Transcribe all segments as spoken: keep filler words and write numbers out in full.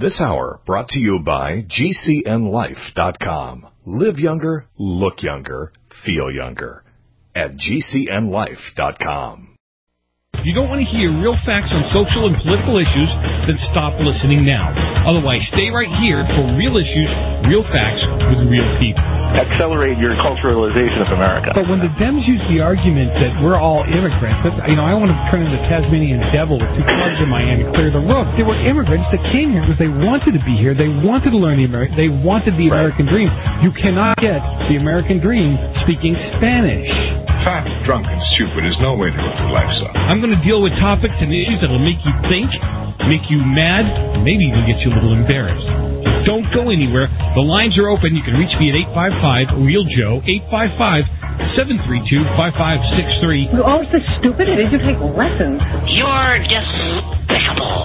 This hour brought to you by G C N life dot com. Live younger, look younger, feel younger. At G C N life dot com. If you don't want to hear real facts on social and political issues, then stop listening now. Otherwise, stay right here for real issues, real facts with real people. Accelerate your culturalization of America. But when the Dems use the argument that we're all immigrants, that's, you know, I want to turn into Tasmanian devil with two clubs in my hand and clear the roof. They were immigrants that came here because they wanted to be here. They wanted to learn the American. They wanted the Right. American dream. You cannot get the American dream speaking Spanish. Fat, drunk, and stupid is no way to live your life, son. I'm going to deal with topics and issues that will make you think, make you mad, and maybe even get you a little embarrassed. So don't go anywhere. The lines are open. You can reach me at eight five five, real Joe, eight five five, seven three two, five five six three. You're always so stupid. Did you take lessons? You're despicable.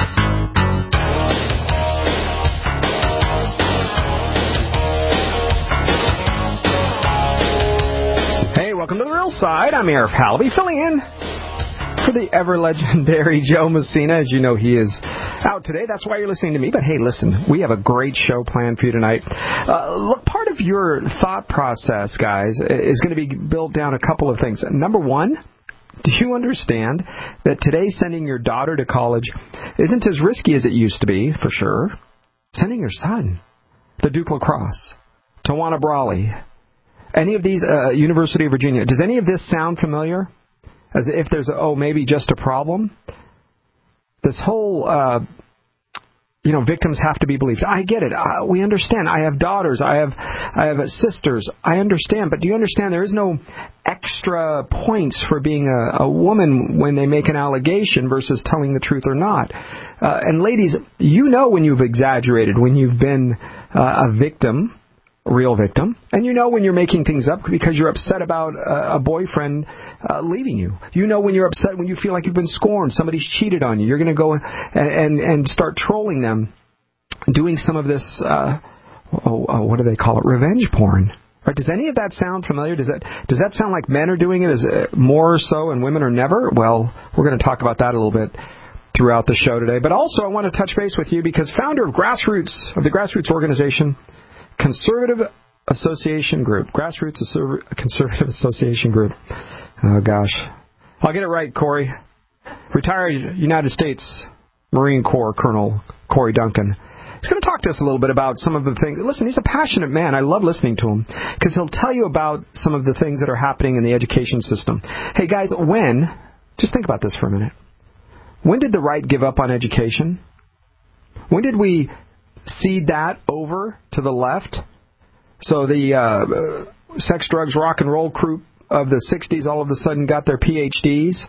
Hey, welcome to The Real Side. I'm Arif Halaby, filling in for the ever-legendary Joe Messina. As you know, he is out today. That's why you're listening to me. But hey, listen, we have a great show planned for you tonight. Uh, look, part of your thought process, guys, is going to be built down a couple of things. Number one, do you understand that today sending your daughter to college isn't as risky as it used to be, for sure? Sending your son to Duke Lacrosse, Tawana Brawley, any of these, uh, University of Virginia, does any of this sound familiar? As if there's, a, oh, maybe just a problem? This whole, uh, you know, victims have to be believed. I get it. Uh, we understand. I have daughters. I have I have sisters. I understand. But do you understand there is no extra points for being a, a woman when they make an allegation versus telling the truth or not? Uh, and ladies, you know when you've exaggerated, when you've been uh, a victim, a real victim, and you know when you're making things up because you're upset about uh, a boyfriend uh, leaving you. You know when you're upset when you feel like you've been scorned, somebody's cheated on you. You're going to go and, and and start trolling them, doing some of this, uh, oh, oh, what do they call it, revenge porn. Right? Does any of that sound familiar? Does that does that sound like men are doing it as uh, more so and women are never? Well, we're going to talk about that a little bit throughout the show today. But also I want to touch base with you because founder of Grassroots, of the Grassroots organization, Conservative Association Group. Grassroots Conservative Association Group. Oh, gosh. I'll get it right, Corey. Retired United States Marine Corps Colonel Corey Duncan. He's going to talk to us a little bit about some of the things. Listen, he's a passionate man. I love listening to him because he'll tell you about some of the things that are happening in the education system. Hey, guys, when, just think about this for a minute. When did the right give up on education? When did we cede that over to the left? So the uh, sex, drugs, rock and roll crew of the sixties all of a sudden got their P H Ds,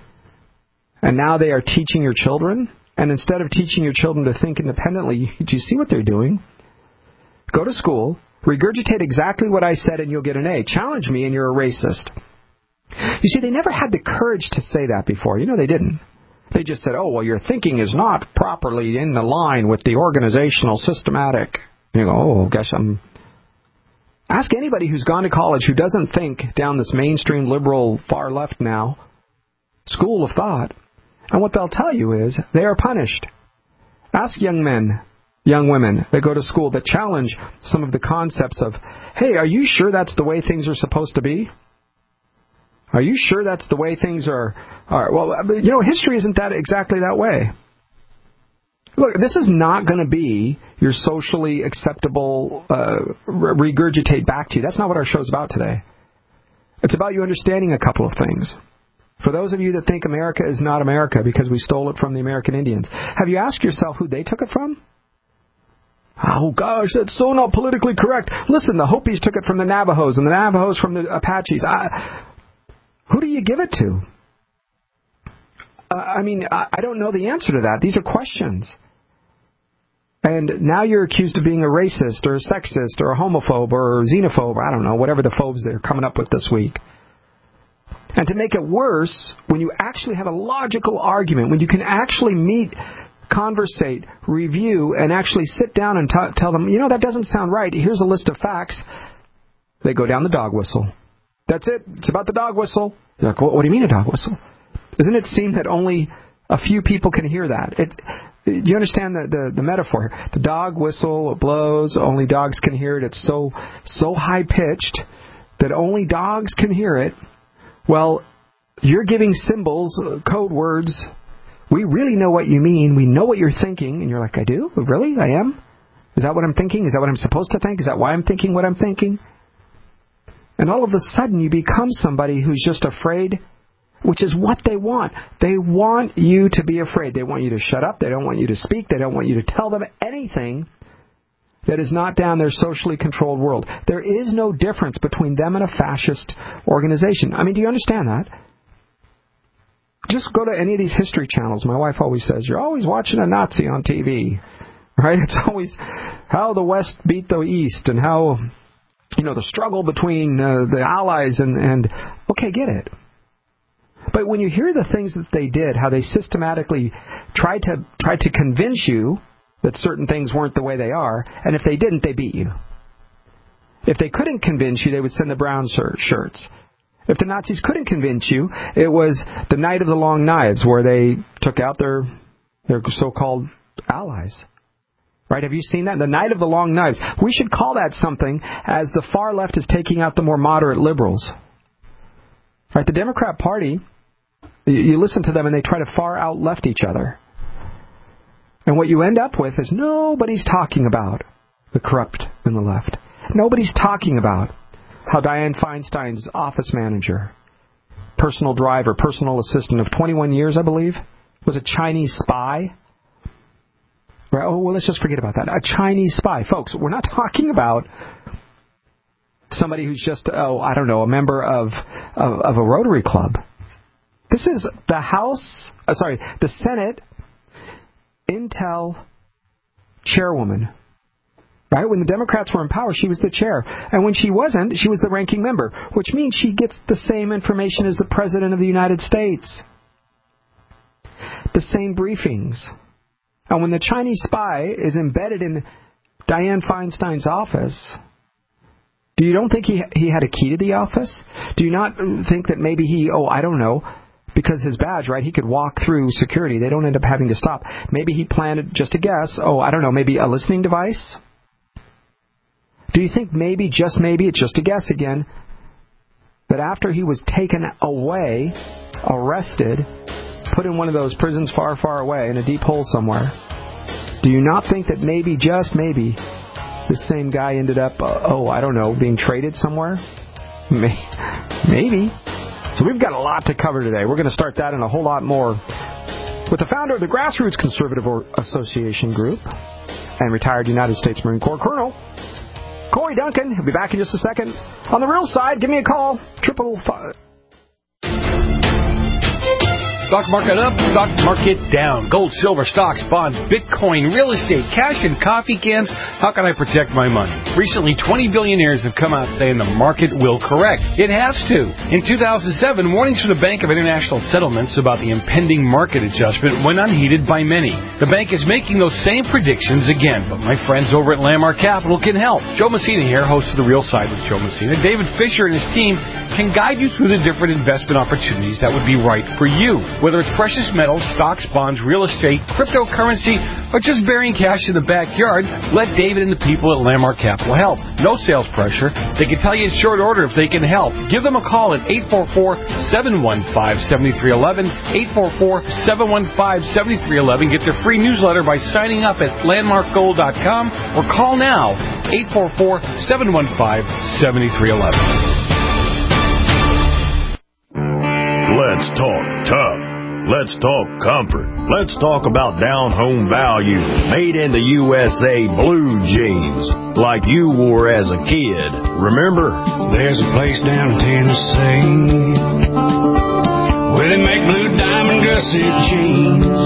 and now they are teaching your children. And instead of teaching your children to think independently, do you see what they're doing? Go to school, regurgitate exactly what I said, and you'll get an A. Challenge me, and you're a racist. You see, they never had the courage to say that before. You know, they didn't. They just said, oh, well, your thinking is not properly in the line with the organizational systematic. You go, oh, gosh, I'm... Ask anybody who's gone to college who doesn't think down this mainstream liberal far left now school of thought. And what they'll tell you is they are punished. Ask young men, young women that go to school that challenge some of the concepts of, hey, are you sure that's the way things are supposed to be? Are you sure that's the way things are? are? Well, you know, history isn't that exactly that way. Look, this is not going to be your socially acceptable uh, regurgitate back to you. That's not what our show's about today. It's about you understanding a couple of things. For those of you that think America is not America because we stole it from the American Indians, have you asked yourself who they took it from? Oh, gosh, that's so not politically correct. Listen, the Hopis took it from the Navajos, and the Navajos from the Apaches. I, who do you give it to? Uh, I mean, I, I don't know the answer to that. These are questions. And now you're accused of being a racist or a sexist or a homophobe or a xenophobe, or I don't know, whatever the phobes they're coming up with this week. And to make it worse, when you actually have a logical argument, when you can actually meet, conversate, review, and actually sit down and t- tell them, you know, that doesn't sound right. Here's a list of facts. They go down the dog whistle. That's it. It's about the dog whistle. You're like, what, what do you mean a dog whistle? Doesn't it seem that only A few people can hear that. It, do you understand the, the, the metaphor? The dog whistle blows, only dogs can hear it. It's so so high-pitched that only dogs can hear it. Well, you're giving symbols, code words. We really know what you mean. We know what you're thinking. And you're like, I do? Really? I am? Is that what I'm thinking? Is that what I'm supposed to think? Is that why I'm thinking what I'm thinking? And all of a sudden you become somebody who's just afraid, which is what they want. They want you to be afraid. They want you to shut up. They don't want you to speak. They don't want you to tell them anything that is not down their socially controlled world. There is no difference between them and a fascist organization. I mean, do you understand that? Just go to any of these history channels. My wife always says, you're always watching a Nazi on T V. Right? It's always how the West beat the East and how, you know, the struggle between uh, the Allies and, and, okay, get it. But when you hear the things that they did, how they systematically tried to tried to convince you that certain things weren't the way they are, and if they didn't, they beat you. If they couldn't convince you, they would send the brown shirts. If the Nazis couldn't convince you, it was the Night of the Long Knives, where they took out their their so-called allies. Right? Have you seen that? The Night of the Long Knives. We should call that something as the far left is taking out the more moderate liberals. Right? The Democrat Party, you listen to them and they try to far out left each other. And what you end up with is nobody's talking about the corrupt in the left. Nobody's talking about how Dianne Feinstein's office manager, personal driver, personal assistant of twenty-one years, I believe, was a Chinese spy. Right? Oh, well, let's just forget about that. A Chinese spy. Folks, we're not talking about somebody who's just, oh, I don't know, a member of, of, of a Rotary Club. This is the House, uh, sorry, the Senate Intel chairwoman. Right? When the Democrats were in power, she was the chair. And when she wasn't, she was the ranking member, which means she gets the same information as the President of the United States. The same briefings. And when the Chinese spy is embedded in Dianne Feinstein's office, do you don't think he he had a key to the office? Do you not think that maybe he, oh, I don't know, because his badge, right, he could walk through security. They don't end up having to stop. Maybe he planted, just a guess, oh, I don't know, maybe a listening device? Do you think maybe, just maybe, it's just a guess again, that after he was taken away, arrested, put in one of those prisons far, far away in a deep hole somewhere, do you not think that maybe, just maybe, this same guy ended up, uh, oh, I don't know, being traded somewhere? Maybe. So we've got a lot to cover today. We're going to start that and a whole lot more with the founder of the Grassroots Conservative Association Group and retired United States Marine Corps Colonel Corey Duncan. He'll be back in just a second. On the real side, give me a call. Triple five. Stock market up, stock market down. Gold, silver, stocks, bonds, Bitcoin, real estate, cash, and coffee cans. How can I protect my money? Recently, twenty billionaires have come out saying the market will correct. It has to. In two thousand seven, warnings from the Bank of International Settlements about the impending market adjustment went unheeded by many. The bank is making those same predictions again, but my friends over at Landmark Capital can help. Joe Messina here, host of The Real Side with Joe Messina. David Fisher and his team can guide you through the different investment opportunities that would be right for you. Whether it's precious metals, stocks, bonds, real estate, cryptocurrency, or just burying cash in the backyard, let David and the people at Landmark Capital help. No sales pressure. They can tell you in short order if they can help. Give them a call at eight four four, seven one five, seven three one one, eight four four, seven one five, seven three one one. Get their free newsletter by signing up at landmark gold dot com or call now, eight four four, seven one five, seven three one one. Let's talk tough. Let's talk comfort. Let's talk about down-home value, made in the U S A blue jeans, like you wore as a kid. Remember? There's a place down in Tennessee where they make blue diamond gusset jeans.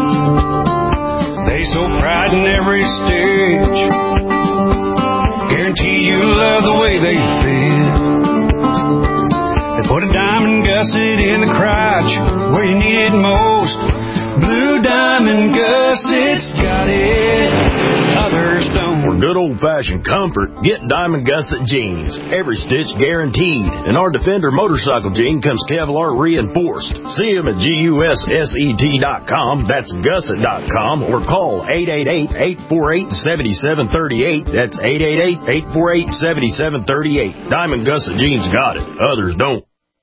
They so pride in every stitch, guarantee you love the way they fit. They put a diamond gusset in the crotch where you need it most. Blue Diamond Gusset's got it, others don't. For good old-fashioned comfort, get Diamond Gusset jeans. Every stitch guaranteed. And our Defender motorcycle jean comes Kevlar reinforced. See them at gusset dot com. That's gusset dot com. Or call eight eight eight, eight four eight, seven seven three eight. That's eight eight eight, eight four eight, seven seven three eight. Diamond Gusset jeans got it. Others don't.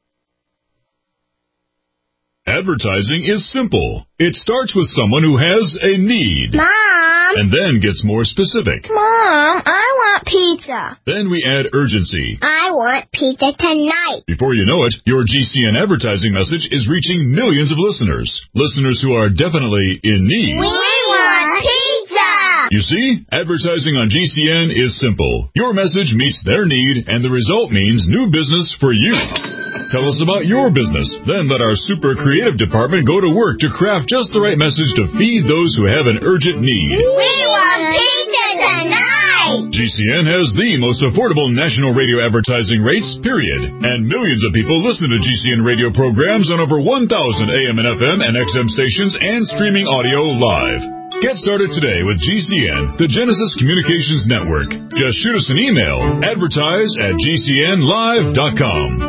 Advertising is simple. It starts with someone who has a need. Mom! And then gets more specific. Mom, I want pizza. Then we add urgency. I want pizza tonight. Before you know it, your G C N advertising message is reaching millions of listeners. Listeners who are definitely in need. We want pizza! You see, advertising on G C N is simple. Your message meets their need, and the result means new business for you. Tell us about your business. Then let our super creative department go to work to craft just the right message to feed those who have an urgent need. We want pizza tonight! G C N has the most affordable national radio advertising rates, period. And millions of people listen to G C N radio programs on over one thousand A M and F M and X M stations and streaming audio live. Get started today with G C N, the Genesis Communications Network. Just shoot us an email, advertise at g c n live dot com.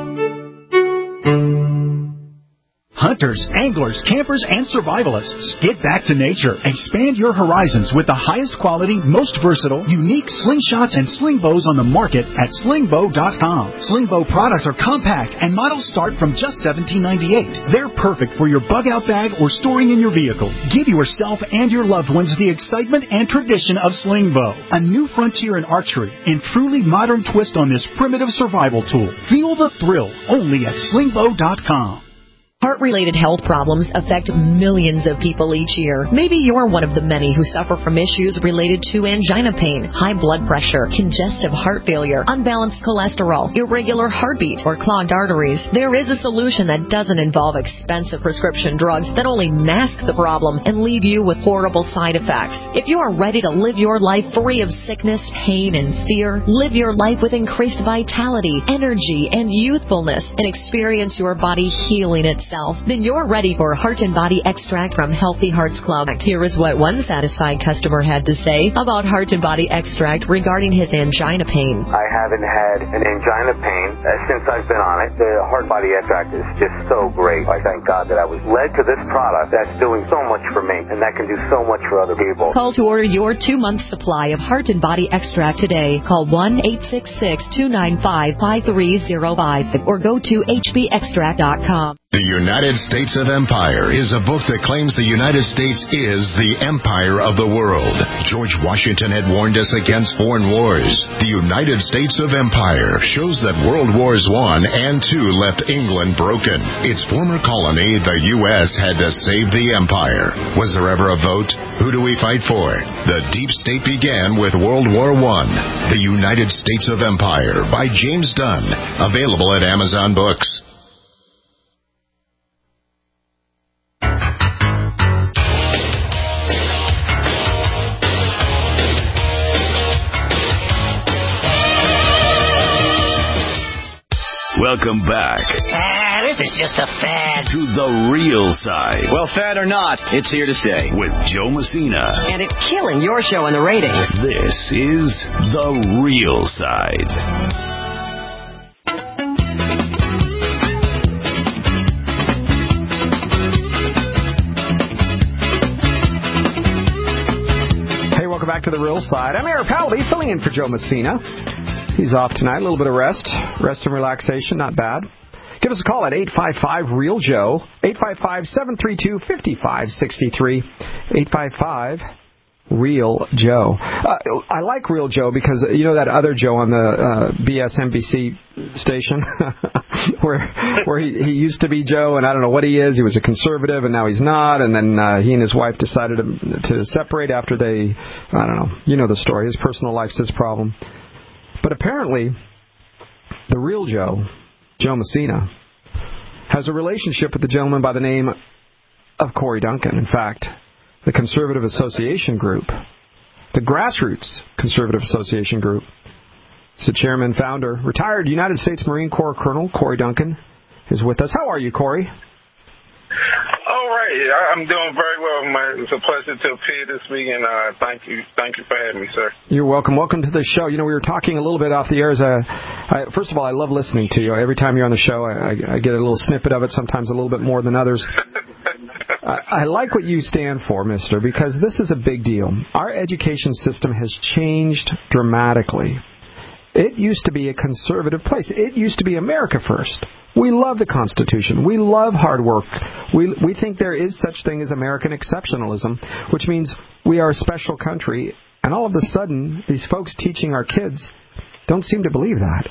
Hunters, anglers, campers, and survivalists. Get back to nature. Expand your horizons with the highest quality, most versatile, unique slingshots and sling bows on the market at sling bow dot com. Sling bow products are compact and models start from just seventeen ninety-eight. They're perfect for your bug-out bag or storing in your vehicle. Give yourself and your loved ones the excitement and tradition of sling bow. A new frontier in archery and truly modern twist on this primitive survival tool. Feel the thrill only at sling bow dot com. Heart-related health problems affect millions of people each year. Maybe you're one of the many who suffer from issues related to angina pain, high blood pressure, congestive heart failure, unbalanced cholesterol, irregular heartbeat, or clogged arteries. There is a solution that doesn't involve expensive prescription drugs that only mask the problem and leave you with horrible side effects. If you are ready to live your life free of sickness, pain, and fear, live your life with increased vitality, energy, and youthfulness, and experience your body healing itself, then you're ready for Heart and Body Extract from Healthy Hearts Club. Here is what one satisfied customer had to say about Heart and Body Extract regarding his angina pain. I haven't had an angina pain uh, since I've been on it. The Heart Body Extract is just so great. I thank God that I was led to this product that's doing so much for me, and that can do so much for other people. Call to order your two-month supply of Heart and Body Extract today. Call one eight six six, two nine five, five three zero five or go to h b extract dot com. The United States of Empire is a book that claims the United States is the empire of the world. George Washington had warned us against foreign wars. The United States of Empire shows that World Wars One and Two left England broken. Its former colony, the U S, had to save the empire. Was there ever a vote? Who do we fight for? The deep state began with World War One. The United States of Empire by James Dunn. Available at Amazon Books. Welcome back. Ah, this is just a fad. To the real side. Well, fad or not, it's here to stay. With Joe Messina. And it's killing your show in the ratings. This is The Real Side. Hey, welcome back to The Real Side. I'm Eric Pallaby, filling in for Joe Messina. He's off tonight. A little bit of rest. Rest and relaxation. Not bad. Give us a call at eight five five, REAL JOE. eight five five, seven three two, five five six three. eight five five, REAL JOE. Uh, I like Real Joe because, you know, that other Joe on the uh, B S N B C station where where he, he used to be Joe, and I don't know what he is. He was a conservative, and now he's not. And then uh, he and his wife decided to, to separate after they, I don't know. You know the story. His personal life's his problem. But apparently, the real Joe, Joe Messina, has a relationship with a gentleman by the name of Corey Duncan. In fact, the Conservative Association Group, the Grassroots Conservative Association Group, is the chairman, founder, retired United States Marine Corps Colonel Corey Duncan is with us. How are you, Corey? All right. I'm doing very well. My, it's a pleasure to appear this week, and uh, thank you thank you for having me, sir. You're welcome. Welcome to the show. You know, we were talking a little bit off the air. As a, I, first of all, I love listening to you. Every time you're on the show, I, I, I get a little snippet of it, sometimes a little bit more than others. I, I like what you stand for, mister, because this is a big deal. Our education system has changed dramatically. It used to be a conservative place. It used to be America first. We love the Constitution. We love hard work. We we think there is such thing as American exceptionalism, which means we are a special country. And all of a sudden, these folks teaching our kids don't seem to believe that.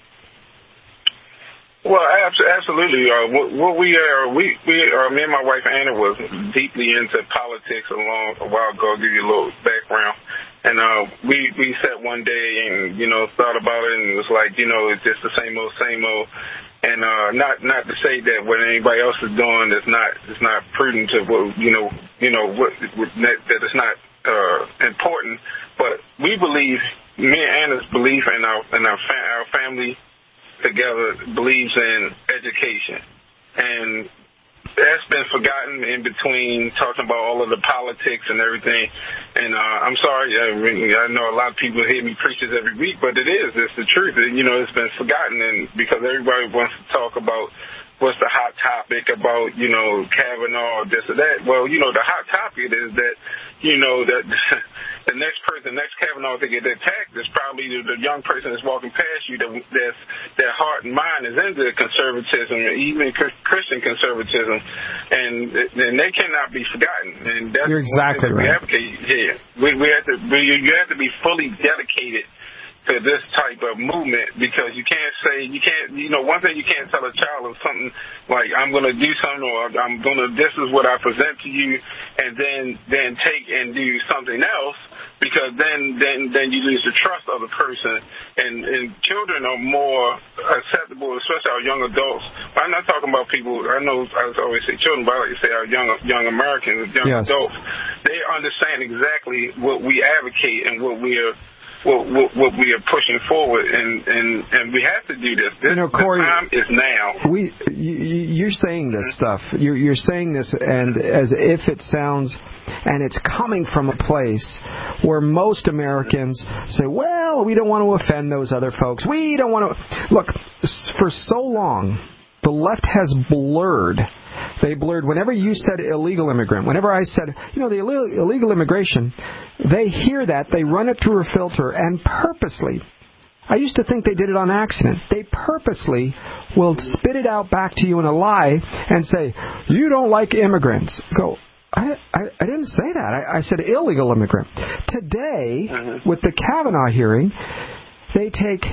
Well, absolutely. Uh, what, what we are, we, we uh, me and my wife Anna was deeply into politics a long a while ago. I'll give you a little background. And uh, we we sat one day and you know thought about it, and it was like you know it's just the same old, same old. And uh, not not to say that what anybody else is doing is not it's not prudent to what you know you know what, what that it's not uh, important. But we believe, me and Anna's belief, and our and our fa- our family together believes in education, and that's been forgotten in between talking about all of the politics and everything. And uh, I'm sorry, I, mean, I know a lot of people hear me preach this every week, but it is. It's the truth. You know, it's been forgotten, and because everybody wants to talk about what's the hot topic about, you know, Kavanaugh or this or that. Well, you know, the hot topic is that, you know, that the next person, the next Kavanaugh to get attacked is probably the, the young person that's walking past you that that's, their heart and mind is into conservatism, even Christian conservatism, and and they cannot be forgotten. And that's You're exactly we right. advocate. Yeah, we we have to we, you have to be fully dedicated to this type of movement, because you can't say, you can't, you know, one thing you can't tell a child is something like, I'm going to do something, or I'm going to, this is what I present to you, and then, then take and do something else, because then, then, then you lose the trust of the person, and, and children are more acceptable, especially our young adults. I'm not talking about people, I know I always say children, but I like to say our young, young Americans, young yes. adults, they understand exactly what we advocate and what we are, What, what, what we are pushing forward, and, and, and we have to do this. This you know, Corey, the time is now. We, you, you're saying this stuff. You're, you're saying this, and as if it sounds, and it's coming from a place where most Americans say, "Well, we don't want to offend those other folks. We don't want to." Look, for so long, the left has blurred. They blurred. Whenever you said illegal immigrant, whenever I said, you know, the illegal immigration, they hear that, they run it through a filter, and purposely, I used to think they did it on accident, they purposely will spit it out back to you in a lie and say, you don't like immigrants. Go, I, I, I didn't say that. I, I said illegal immigrant. Today, mm-hmm. with the Kavanaugh hearing, they take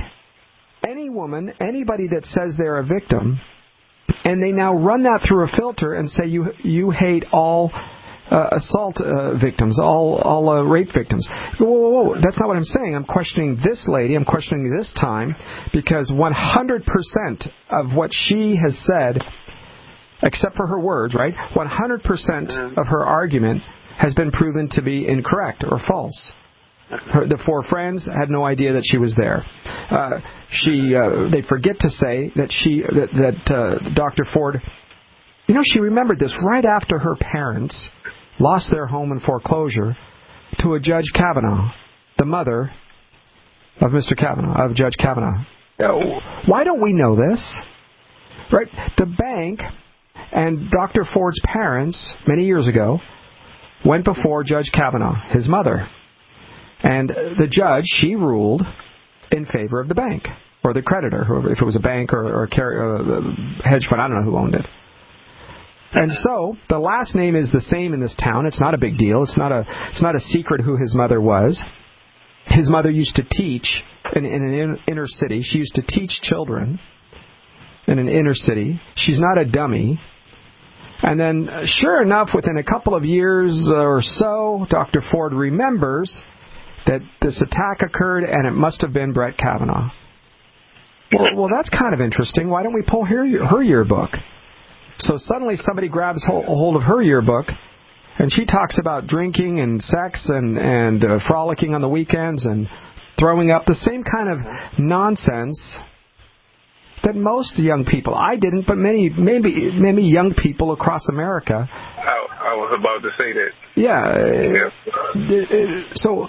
any woman, anybody that says they're a victim, and they now run that through a filter and say you you hate all uh, assault uh, victims, all all uh, rape victims. Whoa, whoa, whoa! That's not what I'm saying. I'm questioning this lady. I'm questioning this time, because one hundred percent of what she has said, except for her words, right? one hundred percent of her argument has been proven to be incorrect or false. Her, the four friends had no idea that she was there. Uh, she, uh, they forget to say that she, that, that uh, Doctor Ford, you know, she remembered this right after her parents lost their home in foreclosure to a Judge Kavanaugh, the mother of Mister Kavanaugh, of Judge Kavanaugh. Why don't we know this? Right? The bank and Doctor Ford's parents, many years ago, went before Judge Kavanaugh, his mother. And the judge, she ruled in favor of the bank, or the creditor, whoever, if it was a bank or, or a car- uh, hedge fund, I don't know who owned it. And so the last name is the same in this town. It's not a big deal. It's not a it's not a secret who his mother was. His mother used to teach in, in an in, inner city. She used to teach children in an inner city. She's not a dummy. And then, sure enough, within a couple of years or so, Doctor Ford remembers that this attack occurred, and it must have been Brett Kavanaugh. Well, well that's kind of interesting. Why don't we pull her, her yearbook? So suddenly somebody grabs hold of her yearbook, and she talks about drinking and sex and, and uh, frolicking on the weekends and throwing up, the same kind of nonsense that most young people, I didn't, but many, maybe, maybe young people across America. I, I was about to say that. Yeah. yeah. So,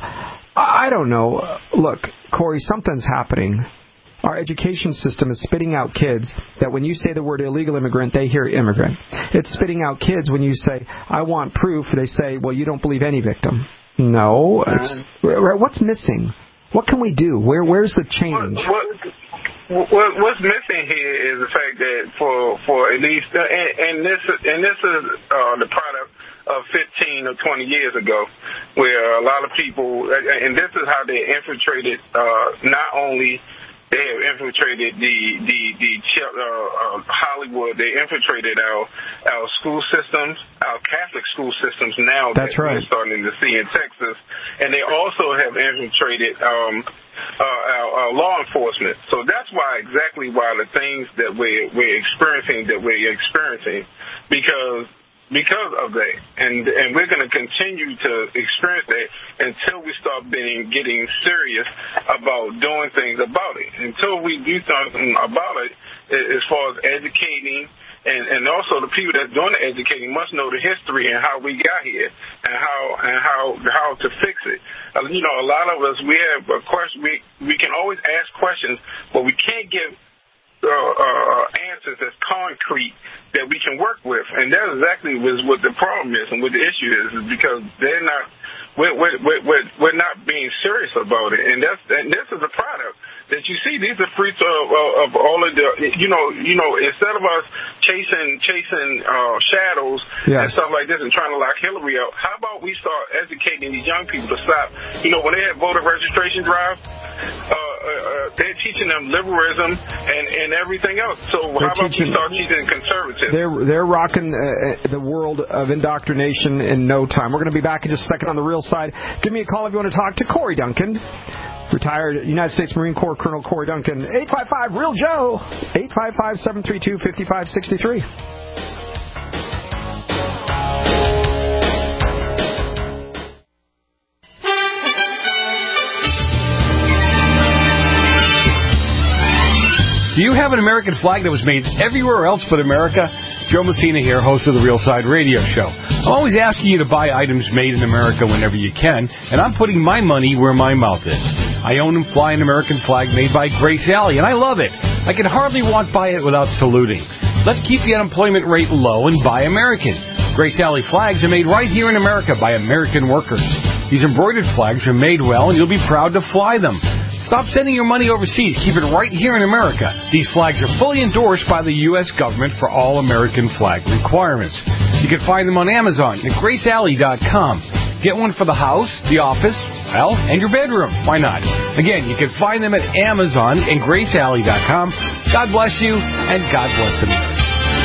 I don't know. Look, Corey, something's happening. Our education system is spitting out kids that when you say the word illegal immigrant, they hear immigrant. It's spitting out kids when you say, I want proof, they say, well, you don't believe any victim. No. It's, what's missing? What can we do? Where Where's the change? What, what, what, what's missing here is the fact that for for at least, uh, and, and this and this is uh, the product of fifteen or twenty years ago, where a lot of people, and this is how they infiltrated uh, not only. They have infiltrated the the the uh, uh, Hollywood. They infiltrated our our school systems, our Catholic school systems. Now that's that right. We're starting to see in Texas, and they also have infiltrated um, uh, our, our law enforcement. So that's why exactly why the things that we're we're experiencing that we're experiencing because. Because of that, and and we're going to continue to experience that until we start being getting serious about doing things about it. Until we do something about it, as far as educating, and and also the people that's doing the educating must know the history and how we got here, and how and how how to fix it. Uh, you know, a lot of us we have a question. We we can always ask questions, but we can't give. Uh, uh, answers that's concrete that we can work with, and that exactly was what the problem is and what the issue is, is because they're not, we're, we're, we're, we're not being serious about it, and that's and this is a product that you see. These are fruits of, of, of all of the, you know, you know, instead of us chasing chasing uh, shadows yes. and stuff like this and trying to lock Hillary out, how about we start educating these young people to stop? You know, when they have voter registration drives, uh, uh, they're teaching them liberalism and, and everything else. So they're how about teaching, we start teaching conservatives? They're they're rocking uh, the world of indoctrination in no time. We're going to be back in just a second on the real side. Give me a call if you want to talk to Corey Duncan, retired United States Marine Corps Colonel Corey Duncan. eight five five real Joe. eight five five, seven three two, five five six three. Do you have an American flag that was made everywhere else but America? Joe Messina here, host of the Real Side Radio Show. I'm always asking you to buy items made in America whenever you can, and I'm putting my money where my mouth is. I own and fly an American flag made by Grace Alley, and I love it. I can hardly walk by it without saluting. Let's keep the unemployment rate low and buy American. Grace Alley flags are made right here in America by American workers. These embroidered flags are made well, and you'll be proud to fly them. Stop sending your money overseas. Keep it right here in America. These flags are fully endorsed by the U S government for all American flag requirements. You can find them on Amazon at grace alley dot com. Get one for the house, the office, well, and your bedroom. Why not? Again, you can find them at Amazon and grace alley dot com. God bless you, and God bless America.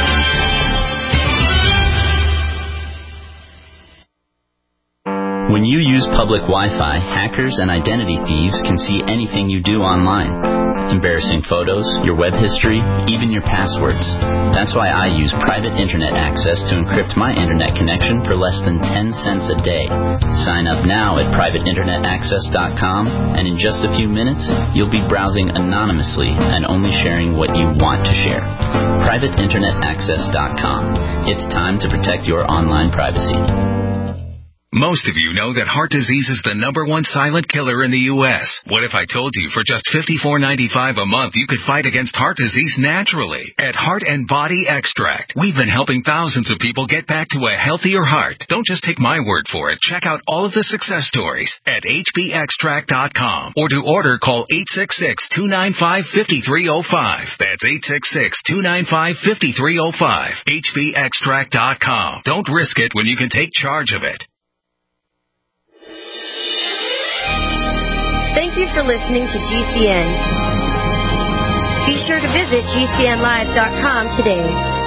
When you use public Wi-Fi, hackers and identity thieves can see anything you do online. Embarrassing photos, your web history, even your passwords. That's why I use private internet access to encrypt my internet connection for less than ten cents a day. Sign up now at private internet access dot com, and in just a few minutes, you'll be browsing anonymously and only sharing what you want to share. private internet access dot com. It's time to protect your online privacy. Most of you know that heart disease is the number one silent killer in the U S What if I told you for just fifty-four ninety-five a month you could fight against heart disease naturally? At Heart and Body Extract, we've been helping thousands of people get back to a healthier heart. Don't just take my word for it. Check out all of the success stories at h b extract dot com, or to order, call eight six six, two nine five, five three zero five. That's eight six six, two nine five, five three zero five. h b extract dot com. Don't risk it when you can take charge of it. Thank you for listening to G C N. Be sure to visit G C N live dot com today.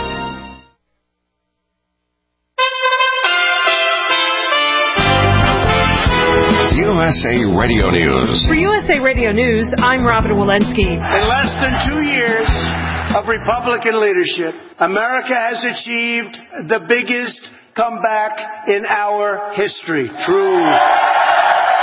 U S A Radio News. For U S A Radio News, I'm Robin Walensky. In less than two years of Republican leadership, America has achieved the biggest comeback in our history. True.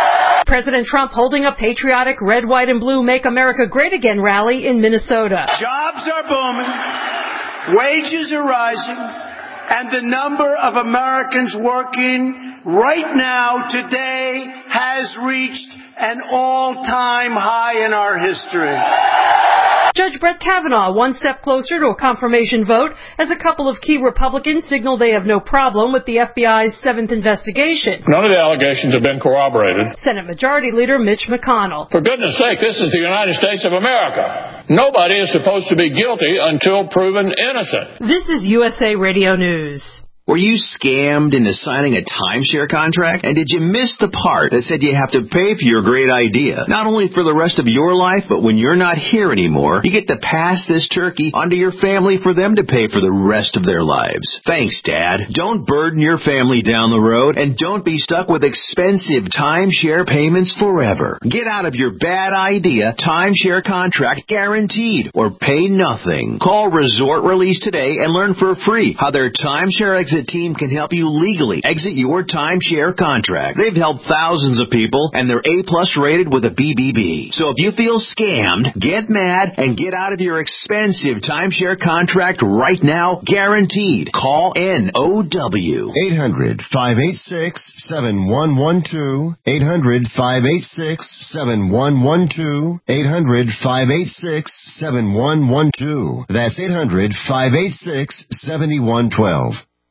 President Trump holding a patriotic red, white, and blue Make America Great Again rally in Minnesota. Jobs are booming, wages are rising, and the number of Americans working right now, today, has reached an all-time high in our history. Judge Brett Kavanaugh one step closer to a confirmation vote as a couple of key Republicans signal they have no problem with the F B I's seventh investigation. None of the allegations have been corroborated. Senate Majority Leader Mitch McConnell. For goodness sake, this is the United States of America. Nobody is supposed to be guilty until proven innocent. This is U S A Radio News. Were you scammed into signing a timeshare contract? And did you miss the part that said you have to pay for your great idea? Not only for the rest of your life, but when you're not here anymore, you get to pass this turkey onto your family for them to pay for the rest of their lives. Thanks, Dad. Don't burden your family down the road, and don't be stuck with expensive timeshare payments forever. Get out of your bad idea timeshare contract guaranteed, or pay nothing. Call Resort Release today and learn for free how their timeshare exit team can help you legally exit your timeshare contract. They've helped thousands of people, and they're A-plus rated with a B B B. So if you feel scammed, get mad and get out of your expensive timeshare contract right now, guaranteed. Call N O W. eight hundred, five eight six, seven one one two. eight hundred, five eight six, seven one one two. eight hundred, five eight six, seven one one two. That's eight hundred, five eight six, seven one one two.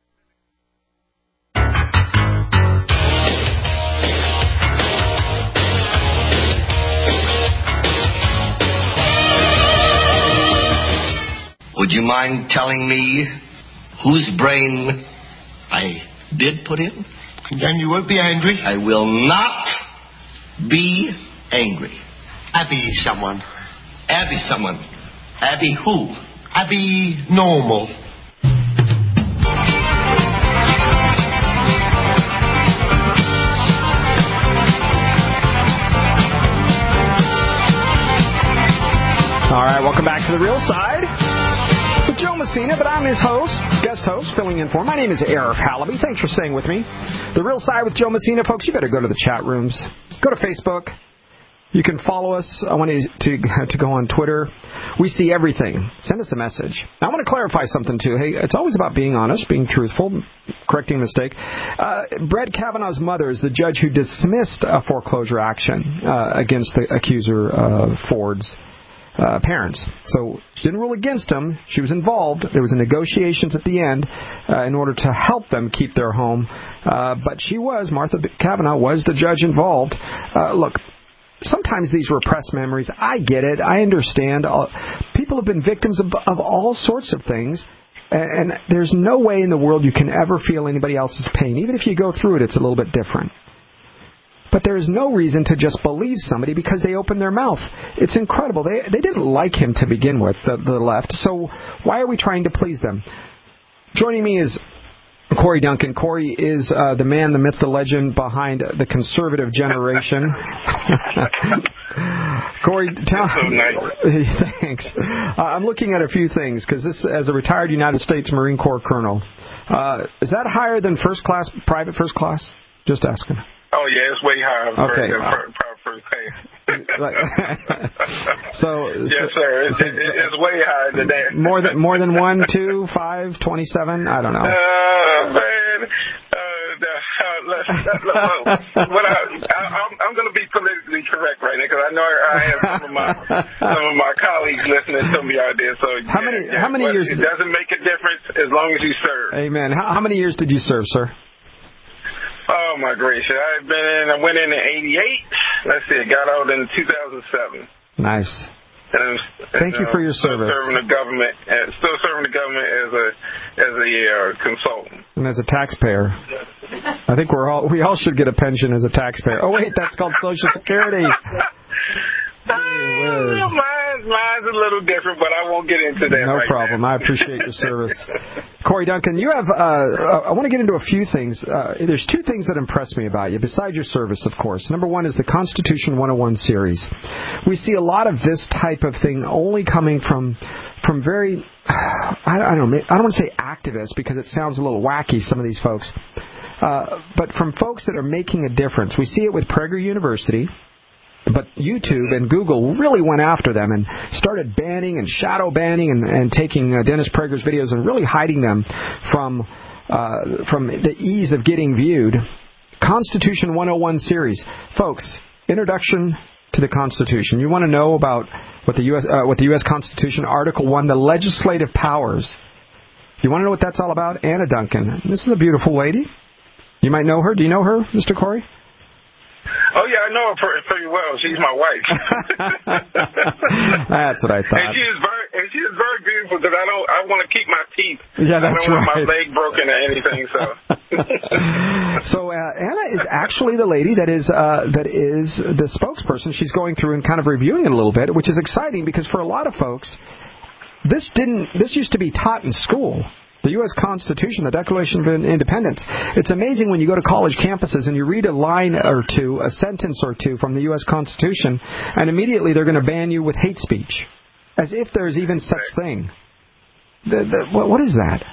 Would you mind telling me whose brain I did put in? And you won't be angry? I will not be angry. Abby someone. Abby someone. Abby who? Abby normal. All right, welcome back to The Real Side with Joe Messina, but I'm his host, guest host, filling in for him. My name is Arif Halaby. Thanks for staying with me. The Real Side with Joe Messina. Folks, you better go to the chat rooms. Go to Facebook. You can follow us. I want you to, to go on Twitter. We see everything. Send us a message. I want to clarify something, too. Hey, it's always about being honest, being truthful, correcting a mistake. Uh, Brett Kavanaugh's mother is the judge who dismissed a foreclosure action uh, against the accuser, uh, Ford's Uh, parents. So she didn't rule against them. She was involved. There was a negotiations at the end uh, in order to help them keep their home. Uh, but she was, Martha Kavanaugh was the judge involved. Uh, look, sometimes these repressed memories, I get it. I understand. Uh, people have been victims of, of all sorts of things. And, and there's no way in the world you can ever feel anybody else's pain. Even if you go through it, it's a little bit different. But there is no reason to just believe somebody because they opened their mouth. It's incredible. They they didn't like him to begin with, the, the left. So why are we trying to please them? Joining me is Corey Duncan. Corey is uh, the man, the myth, the legend behind the conservative generation. Corey, tell so nice. Thanks. Uh, I'm looking at a few things because this, as a retired United States Marine Corps colonel, uh, is that higher than first class, private first class? Just asking. Oh, yeah, it's way higher okay. than uh, first class. so, yes, sir. It's, so, it's way higher than that. More than more than one, two, five, twenty-seven. I don't know. Uh, man, uh, the, uh, let's, uh, what I, I, I'm, I'm going to be politically correct right now because I know I have some of my some of my colleagues listening to me out there. So how yeah, many yeah, how many years? It doesn't make a difference as long as you serve. Amen. How, how many years did you serve, sir? Oh, my gracious. I've been in, I went in in eighty-eight. Let's see, I got out in two thousand seven. Nice. And, and, Thank you for your service. Still serving the government, uh, still serving the government as a as a uh, consultant. And as a taxpayer. I think we're all we all should get a pension as a taxpayer. Oh, wait, that's called Social Security. Uh, mine, mine's a little different, but I won't get into that. No right problem. now. I appreciate your service. Corey Duncan, you have, uh, I want to get into a few things. Uh, there's two things that impress me about you, besides your service, of course. Number one is the Constitution one oh one series. We see a lot of this type of thing only coming from from very, I don't know, I don't want to say activists because it sounds a little wacky, some of these folks. uh, but from folks that are making a difference. We see it with Prager University. But YouTube and Google really went after them and started banning and shadow banning and, and taking uh, Dennis Prager's videos and really hiding them from uh, from the ease of getting viewed. Constitution one oh one series. Folks, Introduction to the Constitution. You want to know about what the U S uh, what the U S Constitution, Article one, the legislative powers. You want to know what that's all about? Anna Duncan. This is a beautiful lady. You might know her. Do you know her, Mister Corey? Oh, yeah, I know her pretty, pretty well. She's my wife. That's what I thought. And she is very, and she is very beautiful because I don't, I want to keep my teeth. Yeah, that's I don't right. want my leg broken or anything. So, so uh, Anna is actually the lady that is uh, that is the spokesperson. She's going through and kind of reviewing it a little bit, which is exciting because for a lot of folks, this didn't. This used to be taught in school. The U S Constitution, the Declaration of Independence. It's amazing when you go to college campuses and you read a line or two, a sentence or two from the U S Constitution, and immediately they're going to ban you with hate speech, as if there's even such thing. The, the, what, what is that?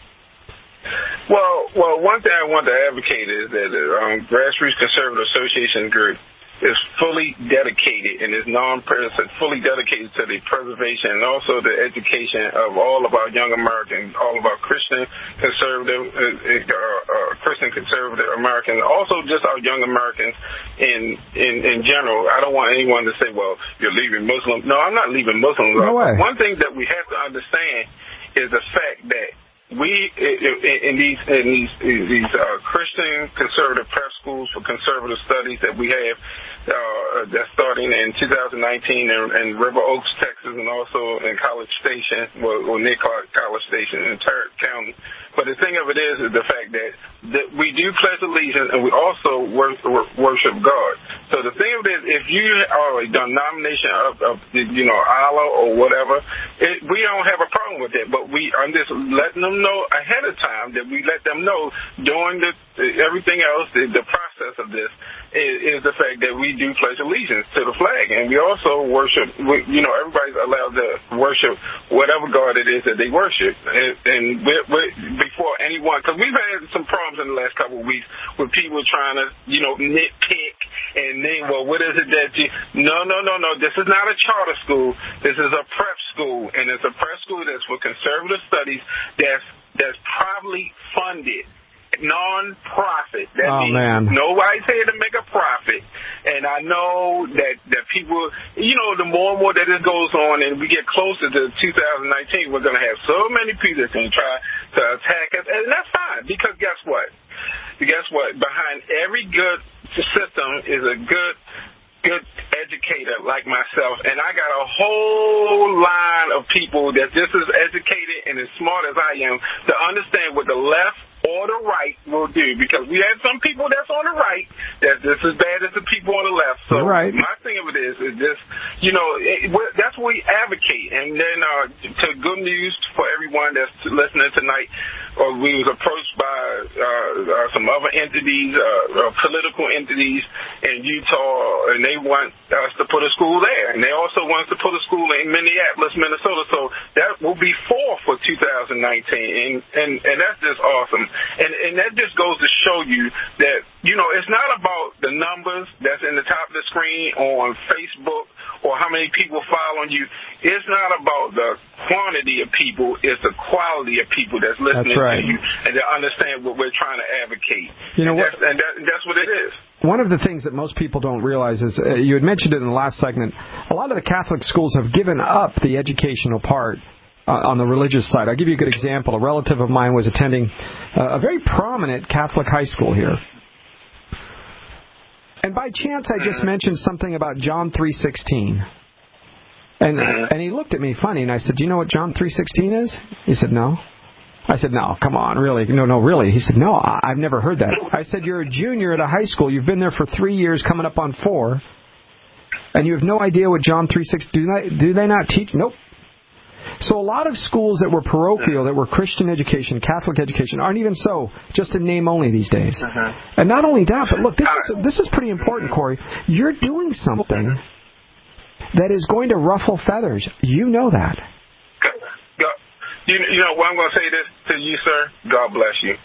well, well, one thing I want to advocate is that the um, Grassroots Conservative Association group is fully dedicated and is non-partisan, fully dedicated to the preservation and also the education of all of our young Americans, all of our Christian conservative, uh, uh, Christian conservative Americans, also just our young Americans in, in in general. I don't want anyone to say, well, you're leaving Muslims. No, I'm not leaving Muslims. No way. One thing that we have to understand is the fact that we in these in these in these uh, Christian conservative prep schools for conservative studies that we have uh, that's starting in two thousand nineteen in, in River Oaks, Texas, and also in College Station, well, or near College Station in Tarrant County. But the thing of it is, is the fact that, that we do pledge allegiance and we also worship, worship God. So the thing of it is, if you are a denomination of, of you know Allah or whatever, it, we don't have a problem with that. But we I'm just letting them know ahead of time that we let them know during the everything else, the, the process of this is, is the fact that we do pledge allegiance to the flag, and we also worship. We, you know, everybody's allowed to worship whatever God it is that they worship, and, and we're, we're, before anyone, because we've had some problems in the last couple of weeks with people trying to, you know, nitpick and then, well, what is it that you? No, no, no, no. This is not a charter school. This is a prep school, and it's a prep school that's for conservative studies. That's that's privately funded, non-profit. That oh, means man. nobody's here to make a profit. And I know that, that people, you know, the more and more that this goes on and we get closer to two thousand nineteen, we're going to have so many people that's going to try to attack us. And that's fine, because guess what? Guess what? Behind every good system is a good good educator like myself, and I got a whole line of people that just as educated and as smart as I am to understand what the left or the right will do, because we have some people that's on the right that's just as bad as the people on the left. So right. My thing of it is, is just, you know, it, that's what we advocate. And then uh, to good news for everyone that's listening tonight, or we was approached by uh, uh, some other entities, uh, uh, political entities in Utah, and they want us to put a school there. And they also want us to put a school in Minneapolis, Minnesota. So that will be four for two thousand nineteen. And, and, and that's just awesome. And, and that just goes to show you that, you know, it's not about the numbers that's in the top of the screen on Facebook or how many people following you. It's not about the quantity of people. It's the quality of people that's listening that's right. to you and to understand what we're trying to advocate. You know and what? That's, and that, that's what it is. One of the things that most people don't realize is, uh, you had mentioned it in the last segment, a lot of the Catholic schools have given up the educational part uh, on the religious side. I'll give you a good example. A relative of mine was attending uh, a very prominent Catholic high school here. And by chance, I just mentioned something about John three sixteen. And and he looked at me funny, and I said, do you know what John three sixteen is? He said, no. I said, no, come on, really? No, no, really? He said, no, I've never heard that. I said, you're a junior at a high school. You've been there for three years, coming up on four, and you have no idea what John three sixteen, do they, do they not teach? Nope. So a lot of schools that were parochial, that were Christian education, Catholic education, aren't even so, just in name only these days. Uh-huh. And not only that, but look, this is, this is pretty important, Corey. You're doing something that is going to ruffle feathers. You know that. You, you know, what I'm going to say this to you, sir, God bless you.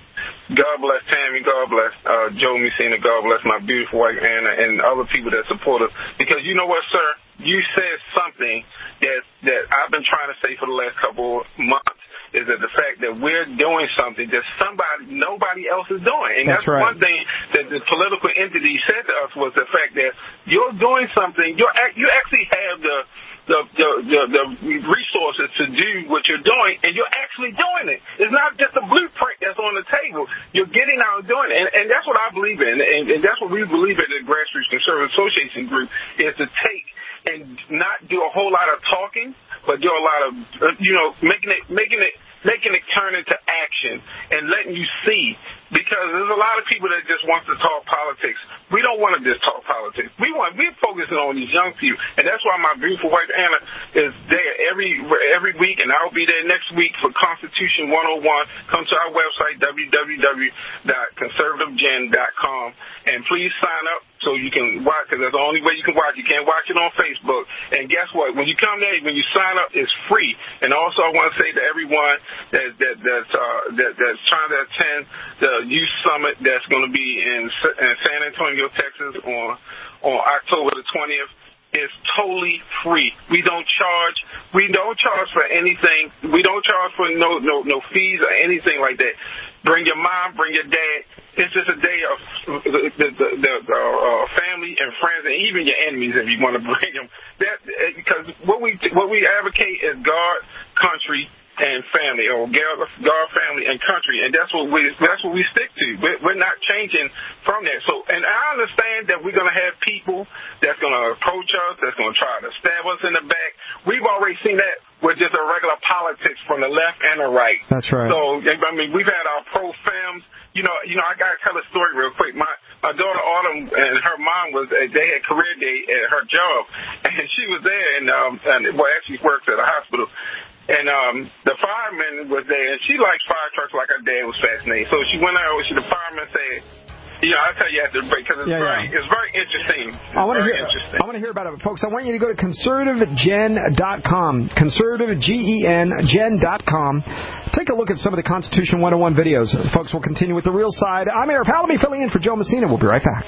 God bless Tammy. God bless uh, Joe Messina. God bless my beautiful wife, Anna, and other people that support us. Because you know what, sir? You said something that, that I've been trying to say for the last couple of months, is that the fact that we're doing something that somebody, nobody else is doing. And that's, that's right. one thing that the political entity said to us was the fact that you're doing something, you're, you actually have the, the, the, the, the resources to do what you're doing, and you're actually doing it. It's not just a blueprint that's on the table. You're getting out and doing it. And, and that's what I believe in. And, and that's what we believe in the Grassroots Conservative Association group, is to take and not do a whole lot of talking, but do a lot of, uh, you know, making it, making it, making it turn into action and letting you see. Because there's a lot of people that just want to talk politics. We don't want to just talk politics. We want, we're focusing on these young people. And that's why my beautiful wife, Anna, is there every every week, and I'll be there next week for Constitution one oh one. Come to our website, w w w dot conservative gen dot com, and please sign up so you can watch, because that's the only way you can watch. You can't watch it on Facebook. And guess what? When you come there, when you sign up, it's free. And also I want to say to everyone that, that, that's, uh, that, that's trying to attend the Youth Summit that's going to be in, in San Antonio, Texas on, on October the twentieth, is totally free. We don't charge. We don't charge for anything. We don't charge for no no no fees or anything like that. Bring your mom, bring your dad. It's just a day of the, the, the, the uh, family and friends, and even your enemies if you want to bring them. That because what we what we advocate is God, country, and family, or God, family, and country, and that's what we that's what we stick to. We're, we're not changing from that. So, and I understand that we're going to have people that's going to approach us, that's going to try to stab us in the back. We've already seen that with just a regular politics from the left and the right. That's right. So, I mean, we've had our pro-fams. You know, you know, I got to tell a story real quick. My my daughter Autumn and her mom was they had career day at her job, and she was there, and um, and well, actually works at a hospital. And um, the fireman was there, and she likes fire trucks like her dad was fascinated. So she went out, she, the fireman said, yeah, I'll tell you after the break, because it's, yeah, very, yeah. it's very interesting. It's I want to very hear. interesting. I want to hear about it, folks. I want you to go to conservative gen dot com, conservative G E N gen dot com. Take a look at some of the Constitution one oh one videos. Folks, we'll continue with the real side. I'm Eric Pallaby, filling in for Joe Messina. We'll be right back.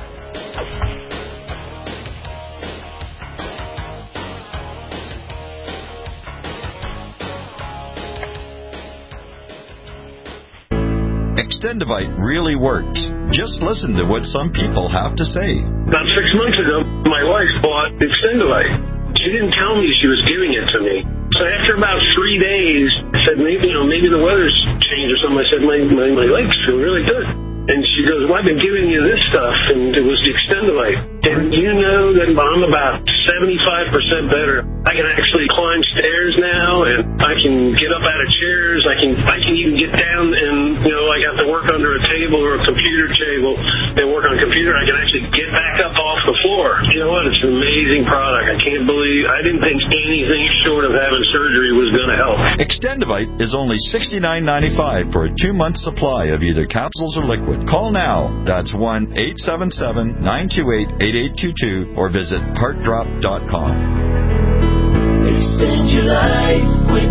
Extendivite really works. Just listen to what some people have to say. About six months ago, my wife bought Extendivite. She didn't tell me she was giving it to me. So after about three days, I said, maybe, you know, maybe the weather's changed or something. I said, my, my, my legs feel really good. And she goes, well, I've been giving you this stuff, and it was the Extendivite. And you know that I'm about seventy-five percent better. I can actually climb stairs now, and I can get up out of chairs. I can I can even get down, and, you know, I have to work under a table or a computer table and work on a computer. I can actually get back up off the floor. You know what? It's an amazing product. I can't believe, I didn't think anything short of having surgery was going to help. Extendivite is only sixty-nine ninety-five for a two-month supply of either capsules or liquid. Call now. That's one eight seven seven, nine two eight, eight eight two two or visit heart drop dot com. Extend your life with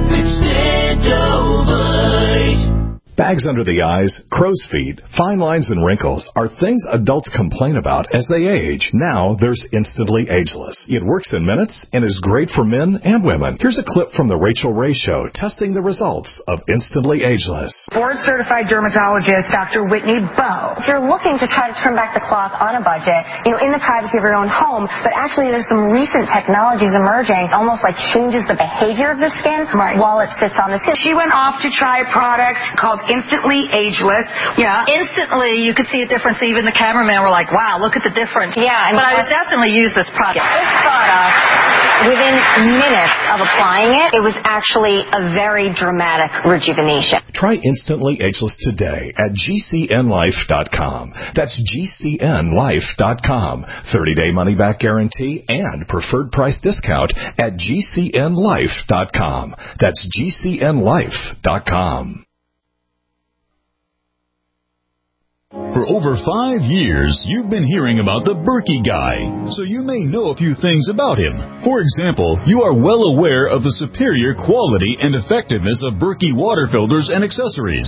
Extendivite. Bags under the eyes, crow's feet, fine lines, and wrinkles are things adults complain about as they age. Now there's Instantly Ageless. It works in minutes and is great for men and women. Here's a clip from the Rachel Ray Show testing the results of Instantly Ageless. Board-certified dermatologist Doctor Whitney Bowe. If you're looking to try to turn back the clock on a budget, you know, in the privacy of your own home, but actually there's some recent technologies emerging, almost like changes the behavior of the skin right. while it sits on the skin. She went off to try a product called Instantly Ageless. Yeah, instantly you could see a difference. Even the cameraman were like, wow, look at the difference. Yeah, and but I would definitely use this product. This product, within minutes of applying it, it was actually a very dramatic rejuvenation. Try Instantly Ageless today at G C N life dot com. That's G C N life dot com. thirty-day money-back guarantee and preferred price discount at G C N life dot com. That's G C N life dot com. For over five years, you've been hearing about the Berkey Guy, so you may know a few things about him. For example, you are well aware of the superior quality and effectiveness of Berkey water filters and accessories.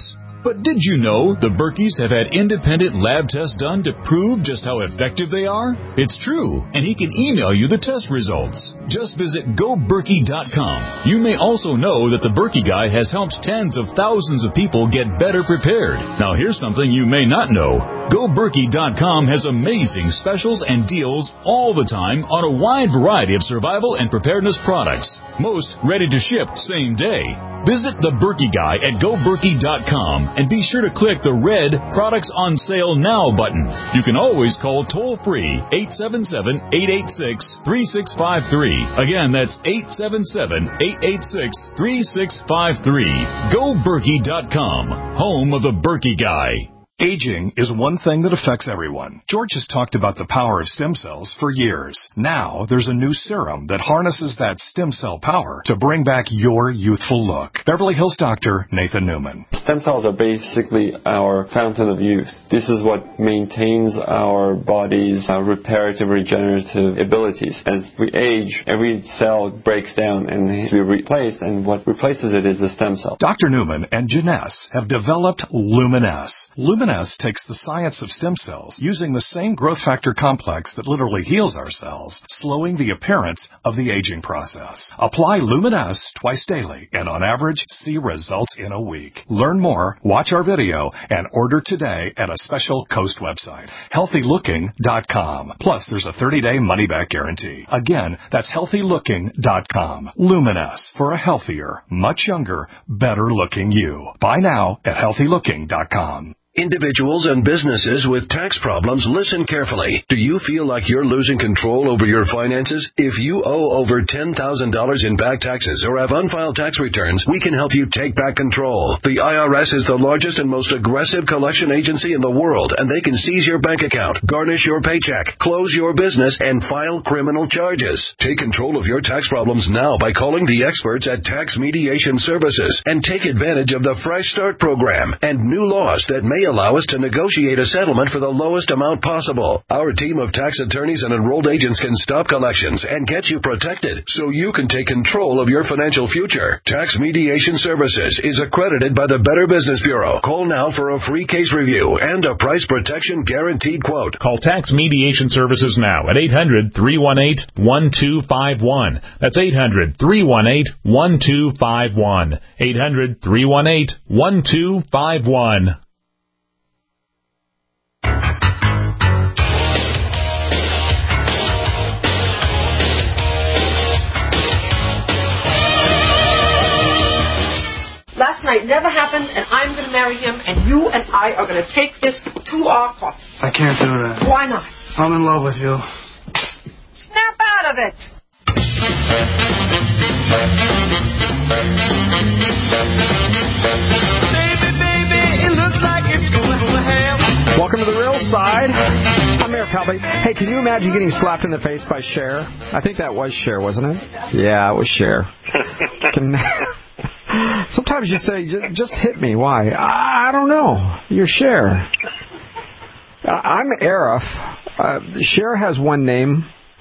But did you know the Berkeys have had independent lab tests done to prove just how effective they are? It's true, and he can email you the test results. Just visit go berkey dot com. You may also know that the Berkey Guy has helped tens of thousands of people get better prepared. Now here's something you may not know. go berkey dot com has amazing specials and deals all the time on a wide variety of survival and preparedness products. Most ready to ship same day. Visit the Berkey Guy at go berkey dot com and be sure to click the red Products on Sale Now button. You can always call toll-free eight seven seven, eight eight six, three six five three. Again, that's eight seven seven, eight eight six, three six five three. go berkey dot com, home of the Berkey Guy. Aging is one thing that affects everyone. George has talked about the power of stem cells for years. Now, there's a new serum that harnesses that stem cell power to bring back your youthful look. Beverly Hills doctor Nathan Newman. Stem cells are basically our fountain of youth. This is what maintains our body's uh, reparative, regenerative abilities. As we age, every cell breaks down and needs to be replaced, and what replaces it is the stem cell. Doctor Newman and Janess have developed Luminess. Luminess takes the science of stem cells using the same growth factor complex that literally heals our cells, slowing the appearance of the aging process. Apply Luminess twice daily and on average see results in a week. Learn more, watch our video, and order today at a special Coast website, healthy looking dot com. Plus, there's a thirty-day money-back guarantee. Again, that's healthy looking dot com. Luminess, for a healthier, much younger, better-looking you. Buy now at healthy looking dot com. Individuals and businesses with tax problems, listen carefully. Do you feel like you're losing control over your finances? If you owe over ten thousand dollars in back taxes or have unfiled tax returns, we can help you take back control. The I R S is the largest and most aggressive collection agency in the world, and they can seize your bank account, garnish your paycheck, close your business, and file criminal charges. Take control of your tax problems now by calling the experts at Tax Mediation Services and take advantage of the Fresh Start program and new laws that may allow us to negotiate a settlement for the lowest amount possible. Our team of tax attorneys and enrolled agents can stop collections and get you protected so you can take control of your financial future. Tax Mediation Services is accredited by the Better Business Bureau. Call now for a free case review and a price protection guaranteed quote. Call Tax Mediation Services now at eight hundred, three one eight, one two five one. That's eight hundred, three one eight, one two five one. eight hundred, three one eight, one two five one. Last night never happened, and I'm going to marry him, and you and I are going to take this to our coffin. I can't do that. Why not? I'm in love with you. Snap out of it. Baby, baby, it looks like it's going to hell. Welcome to the real side. I'm Mayor Palby. Hey, can you imagine getting slapped in the face by Cher? I think that was Cher, wasn't it? Yeah, it was Cher. Can... Sometimes you say, just hit me. Why? I don't know. You're Cher. I'm Arif. Uh, Cher has one name.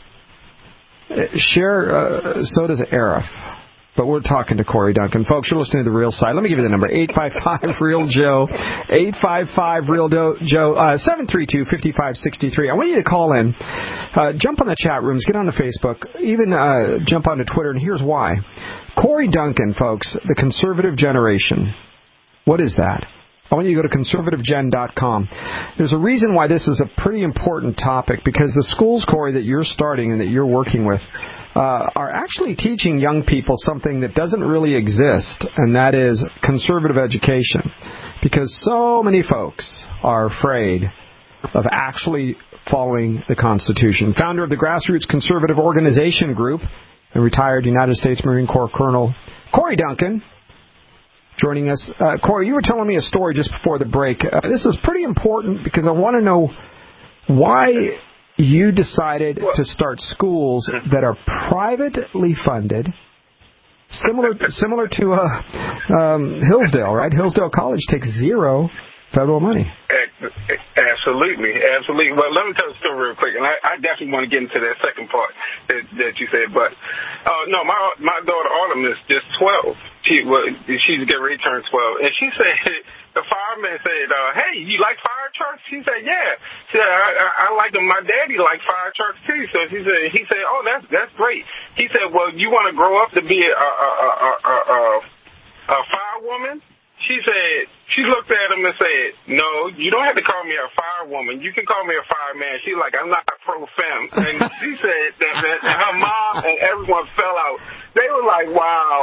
Cher, uh, so does Arif. But we're talking to Corey Duncan. Folks, you're listening to The Real Side. Let me give you the number, eight five five, real Joe, eight five five, real Joe, uh, seven three two, five five six three. I want you to call in, uh, jump on the chat rooms, get on the Facebook, even uh, jump onto Twitter, and here's why. Corey Duncan, folks, the conservative generation. What is that? I want you to go to conservative gen dot com. There's a reason why this is a pretty important topic, because the schools, Corey, that you're starting and that you're working with uh, are actually teaching young people something that doesn't really exist, and that is conservative education. Because so many folks are afraid of actually following the Constitution. Founder of the Grassroots Conservative Organization Group and retired United States Marine Corps Colonel Corey Duncan joining us. Uh, Corey, you were telling me a story just before the break. Uh, this is pretty important because I want to know why you decided to start schools that are privately funded, similar similar to uh, um, Hillsdale, right? Hillsdale College takes zero federal money. Absolutely, absolutely. Well, let me tell the story real quick, and I, I definitely want to get into that second part that, that you said. But uh, no, my my daughter Autumn is just twelve, she well, she's getting ready to turn twelve, and she said the fireman said, uh, "Hey, you like fire trucks?" She said, "Yeah." She said, I, I, "I like them. My daddy liked fire trucks too." So she said, "He said, oh, that's that's great." He said, "Well, you want to grow up to be a a a a, a, a firewoman?" She said, she looked at him and said, "No, you don't have to call me a firewoman. You can call me a fireman." She's like, "I'm not pro-fem." And she said that, that her mom and everyone fell out. They were like, wow.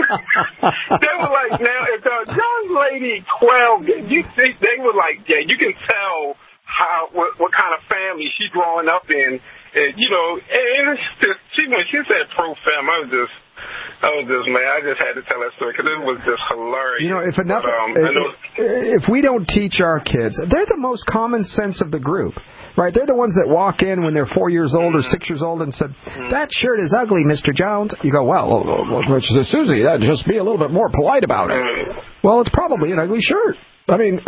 They were like, now, if the young lady twelve, you think they were like, yeah, you can tell how what, what kind of family she's growing up in. And, you know, and it's just, she, when she said pro-fem, I was just, I was just, man, I just had to tell that story because it was just hilarious. You know, if enough, but, um, if, if we don't teach our kids, they're the most common sense of the group, right? They're the ones that walk in when they're four years old or six years old and said, "That shirt is ugly, Mister Jones." You go, "Well, Mister Susie, that just be a little bit more polite about it." Well, it's probably an ugly shirt. I mean,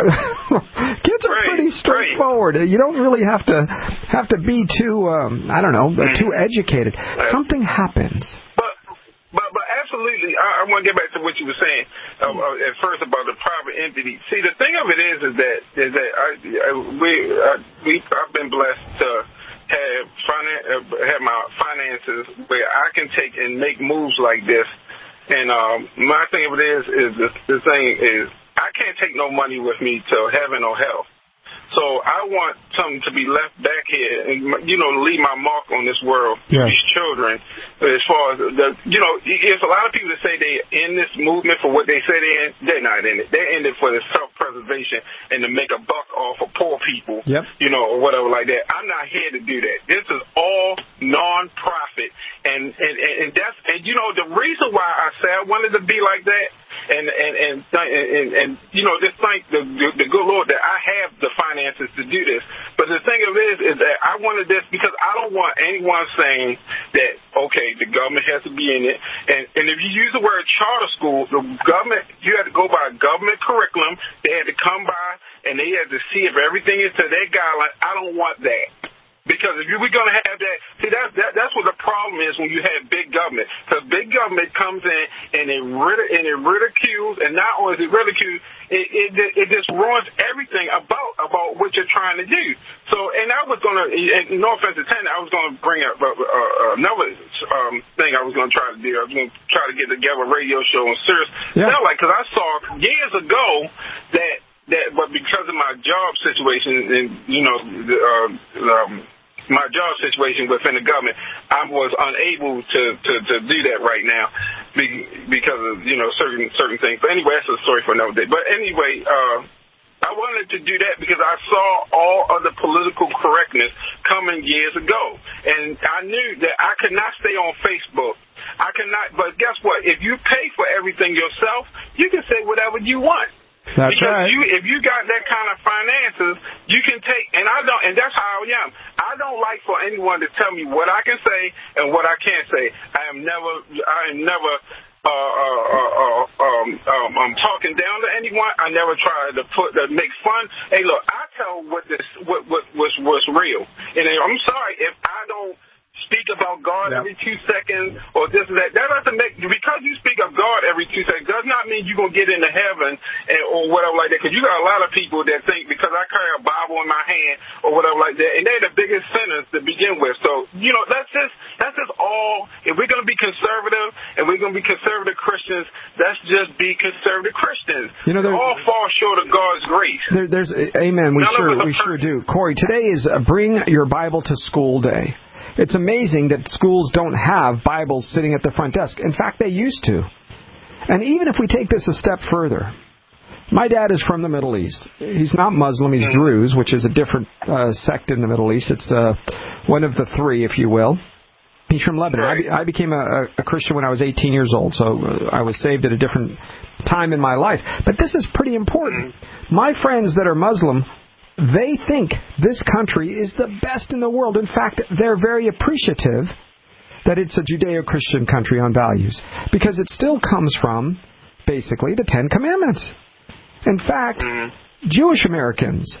kids are right, pretty straightforward. Right. You don't really have to have to be too, um, I don't know, too educated. Something happens. But but but absolutely, I, I want to get back to what you were saying uh, uh, at first about the private entity. See, the thing of it is, is that is that I, I we I, we I've been blessed to have finan- uh, have my finances where I can take and make moves like this. And um, my thing of it is, is the, the thing is, I can't take no money with me to heaven or hell. So I want something to be left back here and, you know, leave my mark on this world, yes. These children, as far as, the, you know, there's a lot of people that say they're in this movement for what they say they're in. They're not in it. They're in it for the self-preservation and to make a buck off of poor people, yep. you know, or whatever like that. I'm not here to do that. This is all non-profit. And, and, and, and that's, and, you know, the reason why I say I wanted to be like that, And and and and, and you know, just thank the, the the good Lord that I have the finances to do this. But the thing of it is, is that I wanted this because I don't want anyone saying that okay, the government has to be in it. And and if you use the word charter school, the government, you had to go by a government curriculum. They had to come by and they had to see if everything is to their guideline. I don't want that. Because if we're going to have that, see, that, that, that's what the problem is when you have big government. Because big government comes in and it, rid- and it ridicules, and not only is it ridiculed, it, it, it just ruins everything about about what you're trying to do. So, and I was going to, no offense to Tanner, I was going to bring up uh, uh, another um, thing I was going to try to do. I was going to try to get together a radio show on Sirius. Yeah. Like, because I saw years ago that, that, but because of my job situation and, you know, the, uh, um, my job situation within the government, I was unable to, to, to do that right now because of, you know, certain certain things. But anyway, that's a story for another day. But anyway, uh, I wanted to do that because I saw all of the political correctness coming years ago. And I knew that I could not stay on Facebook. I cannot, but guess what? If you pay for everything yourself, you can say whatever you want. That's because right. you, if you got that kind of finances, you can take, and I don't, and that's how I am. I don't like for anyone to tell me what I can say and what I can't say. I am never, I am never, uh, uh, uh, uh um, um, I'm talking down to anyone. I never try to put, to make fun. Hey, look, I tell what this, what, what, what's, what's real. And I'm sorry if I don't speak about God yeah. every two seconds or this and that. That doesn't make, because you speak of God every two seconds does not mean you're going to get into heaven and, or whatever like that. Because you got a lot of people that think because I carry a Bible in my hand or whatever like that, and they're the biggest sinners to begin with. So, you know, that's just, that's just all, if we're going to be conservative and we're going to be conservative Christians, let's just be conservative Christians. You know, all fall short of God's grace. There, there's, amen, we None sure, we sure do. Corey, today is uh, Bring Your Bible to School Day. It's amazing that schools don't have Bibles sitting at the front desk. In fact, they used to. And even if we take this a step further, my dad is from the Middle East. He's not Muslim, he's Druze, which is a different uh, sect in the Middle East. It's uh, one of the three, if you will. He's from Lebanon. I, be, I became a, a Christian when I was eighteen years old, so uh, I was saved at a different time in my life. But this is pretty important. My friends that are Muslim, they think this country is the best in the world. In fact, they're very appreciative that it's a Judeo-Christian country on values because it still comes from, basically, the Ten Commandments. In fact, Jewish Americans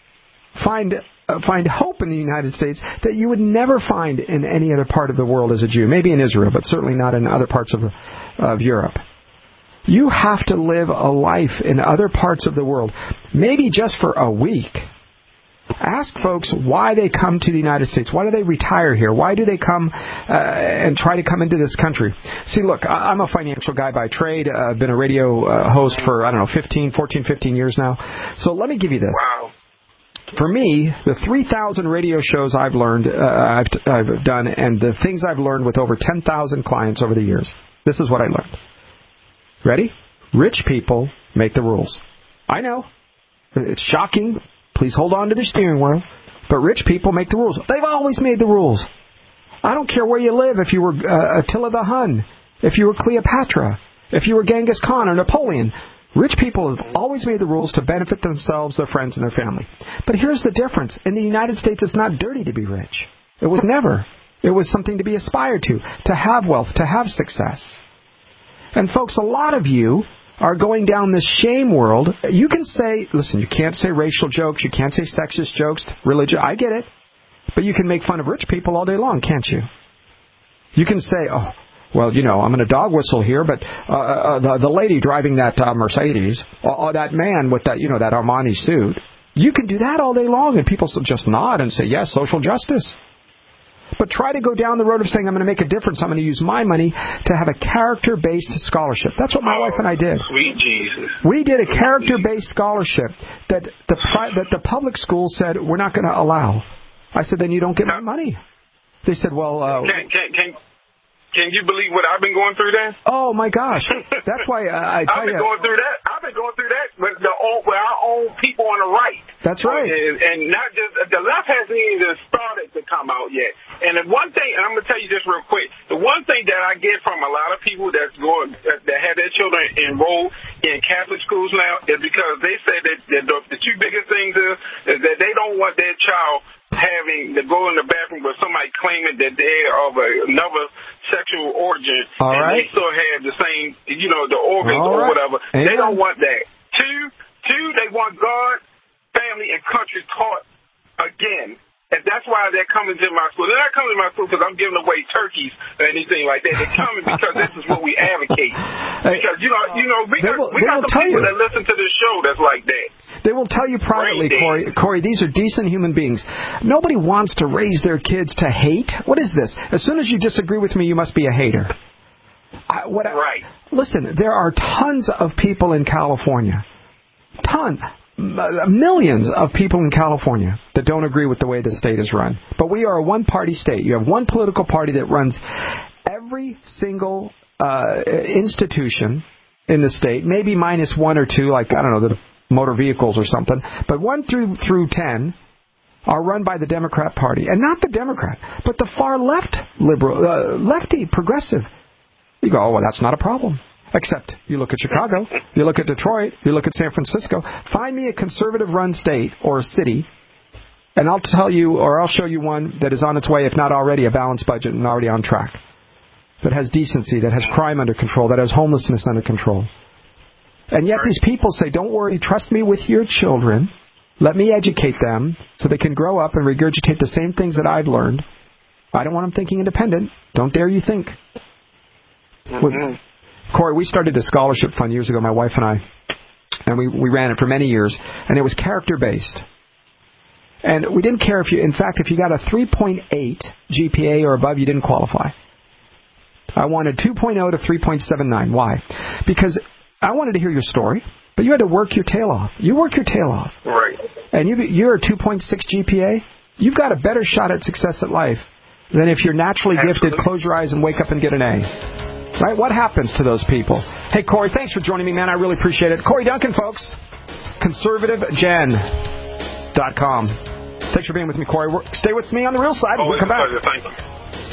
find uh, find hope in the United States that you would never find in any other part of the world as a Jew. Maybe in Israel, but certainly not in other parts of, of Europe. You have to live a life in other parts of the world, maybe just for a week. Ask folks why they come to the United States. Why do they retire here? Why do they come uh, and try to come into this country? See, look, I'm a financial guy by trade. I've been a radio uh, host for, I don't know, fifteen, fourteen, fifteen years now. So let me give you this. Wow. For me, the three thousand radio shows I've learned, uh, I've, I've done, and the things I've learned with over ten thousand clients over the years, this is what I learned. Ready? Rich people make the rules. I know. It's shocking. Please hold on to the steering wheel. But rich people make the rules. They've always made the rules. I don't care where you live, if you were uh, Attila the Hun, if you were Cleopatra, if you were Genghis Khan or Napoleon. Rich people have always made the rules to benefit themselves, their friends, and their family. But here's the difference. In the United States, it's not dirty to be rich. It was never. It was something to be aspired to, to have wealth, to have success. And folks, a lot of you are going down this shame world. You can say, listen, you can't say racial jokes, you can't say sexist jokes, religion, I get it. But you can make fun of rich people all day long, can't you? You can say, oh, well, you know, I'm going to dog whistle here, but uh, uh, the, the lady driving that uh, Mercedes, or, or that man with that, you know, that Armani suit, you can do that all day long, and people just nod and say, yes, social justice. But try to go down the road of saying, I'm going to make a difference, I'm going to use my money to have a character-based scholarship. That's what my oh, wife and I did. Sweet Jesus. We did a character-based scholarship that the pri- that the public school said, we're not going to allow. I said, then you don't get my money. They said, well... Uh, can, can, can, can you believe what I've been going through then? Oh, my gosh. That's why uh, I tell I've been you... going through that. I've been going through that with, the own, with our own people on the right. That's right. And, and not just... The left hasn't even started to come out yet. And the one thing, and I'm going to tell you this real quick, the one thing that I get from a lot of people that's going, that, that have their children enrolled in Catholic schools now is because they say that, that the, the two biggest things is, is that they don't want their child having to go in the bathroom with somebody claiming that they're of a, another sexual origin, All and right. they still have the same, you know, the organs All or right. whatever. Amen. They don't want that. Two, two, they want God, family, and country taught again. And that's why they're coming to my school. They're not coming to my school because I'm giving away turkeys or anything like that. They're coming because this is what we advocate. Because, you know, you know, we got, will, we got some people you. that listen to this show that's like that. They will tell you privately, Corey, Corey, these are decent human beings. Nobody wants to raise their kids to hate. What is this? As soon as you disagree with me, you must be a hater. I, what I, right. Listen, there are tons of people in California. Tons. Millions of people in California that don't agree with the way the state is run. But we are a one-party state. You have one political party that runs every single uh, institution in the state, maybe minus one or two, like, I don't know, the motor vehicles or something. But one through through ten are run by the Democrat Party. And not the Democrat, but the far left liberal, uh, lefty, progressive. You go, oh, well, that's not a problem. Except you look at Chicago, you look at Detroit, you look at San Francisco. Find me a conservative-run state or city, and I'll tell you, or I'll show you one that is on its way, if not already, a balanced budget and already on track. That has decency, that has crime under control, that has homelessness under control. And yet these people say, don't worry, trust me with your children. Let me educate them so they can grow up and regurgitate the same things that I've learned. I don't want them thinking independent. Don't dare you think. Mm-hmm. Corey, we started a scholarship fund years ago, my wife and I, and we, we ran it for many years, and it was character-based. And we didn't care if you, in fact, if you got a three point eight G P A or above, you didn't qualify. I wanted two point oh to three point seven nine. Why? Because I wanted to hear your story, but you had to work your tail off. You work your tail off. Right. And you, you're a two point six G P A, you've got a better shot at success at life than if you're naturally Absolutely. gifted, close your eyes, and wake up and get an A. Right? What happens to those people? Hey, Corey, thanks for joining me, man. I really appreciate it. Corey Duncan, folks. conservative gen dot com. Thanks for being with me, Corey. Stay with me on the real side. Oh, we'll come back. Thank you.